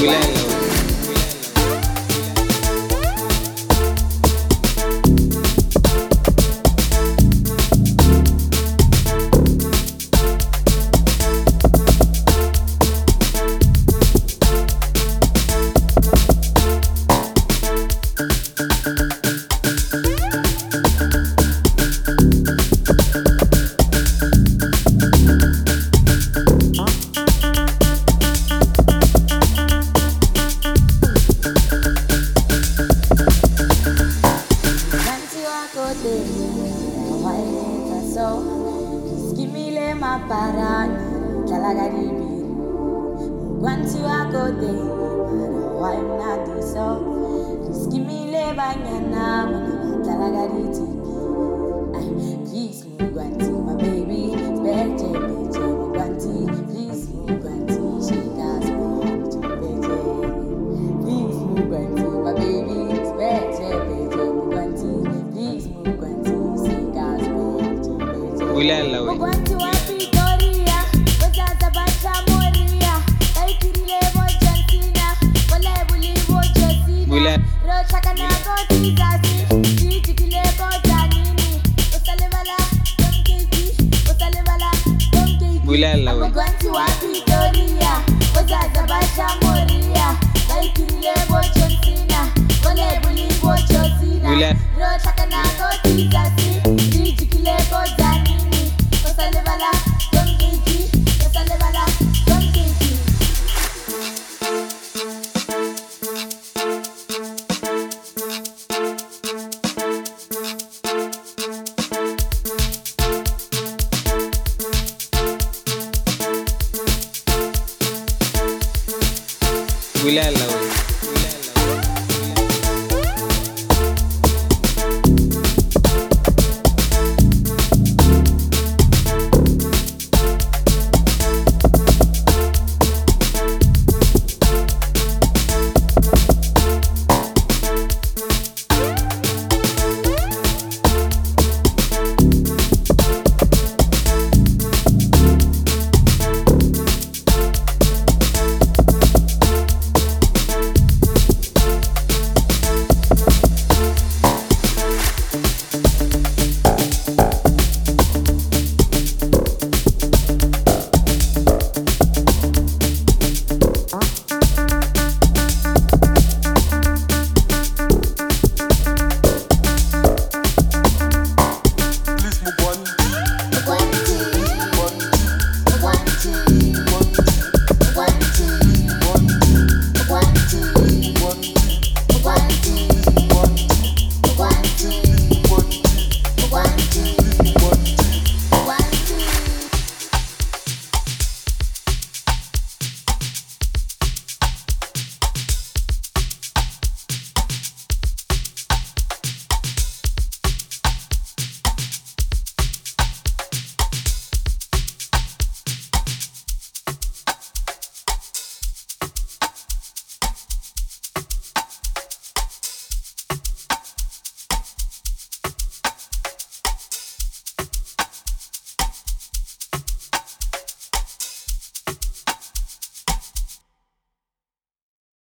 Once you are go there, why not do so? Just give me le banyana, talagari TV. Please move Gwanti, my baby. Beche, beche, Gwanti. Please move Gwanti, shake us, beche. Please move Gwanti, my baby. Beche, beche, Gwanti. Please move Gwanti, shake us, beche. Gwanti wapi Doria, wajaza bacha moria. Kaikirile mojantina, wale buli mojosina. Rocha kana goti zasi, jijikile kojanini. Osalebala, donkeki. Gwanti wapi Doria, wajaza bacha moria. Kaikirile mojantina, wale buli mojosina. Rocha kana goti zasi, jijikile kojanini. Osalebala, donkeki. Osalebala, donkeki. Bulala.